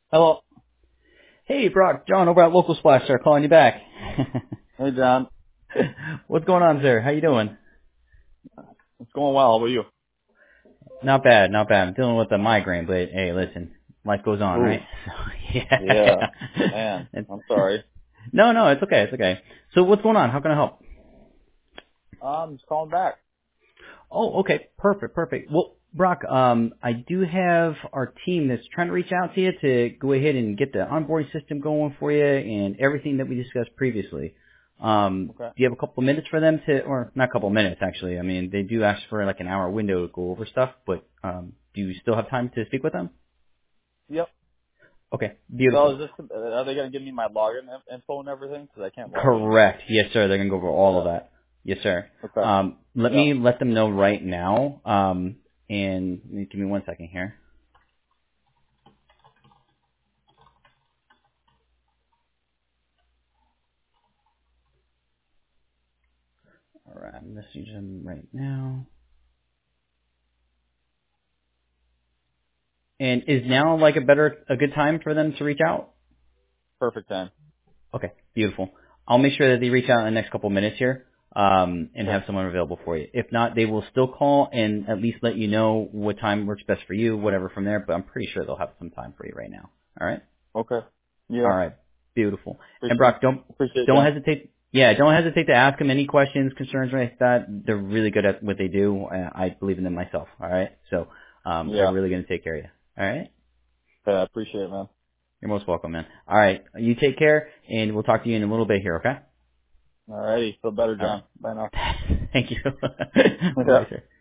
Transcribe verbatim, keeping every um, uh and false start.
Hello. Hey, Brock, John over at Local Splash, sir, calling you back. Hey, John. What's going on, sir? How you doing? It's going well. How about you? Not bad, not bad. I'm dealing with a migraine, but hey, listen, life goes on, Ooh. right? So, yeah. Yeah. Man, It's- I'm sorry. no, no, it's okay, it's okay. So what's going on? How can I help? I'm just calling back. Oh, okay, perfect, perfect. Well, Brock, um, I do have our team that's trying to reach out to you to go ahead and get the onboarding system going for you and everything that we discussed previously. Um, Okay. do you have a couple of minutes for them to, or not a couple of minutes actually? I mean, they do ask for like an hour window to go over stuff, but um, do you still have time to speak with them? Yep. Okay, So beautiful. is this, are they going to give me my login in- info and everything? Because I can't log in. Correct. Yes, sir. They're gonna go over all of Yeah. that. Yes, sir. Okay. Um, let Yeah. me let them know right now. Um, and give me one second here. All right, I'm messaging them right now. And is now like a better, a good time for them to reach out? Perfect time. Okay, beautiful. I'll make sure that they reach out in the next couple minutes here, um, and Okay. have someone available for you. If not, they will still call and at least let you know what time works best for you, whatever from there. But I'm pretty sure they'll have some time for you right now. All right. Okay. All Yeah. right, beautiful. And Appreciate, Brock, don't appreciate it, don't John. hesitate. Yeah, don't hesitate to ask them any questions, concerns, or anything like that. They're really good at what they do. Uh, I believe in them myself. All right, so um, they're Yeah. really going to take care of you. All right. Yeah, I appreciate it, man. You're most welcome, man. All right. You take care, and we'll talk to you in a little bit here, okay? All righty. Feel better, All right. John. Bye now. Thank you. Yeah. Bye-bye, sir.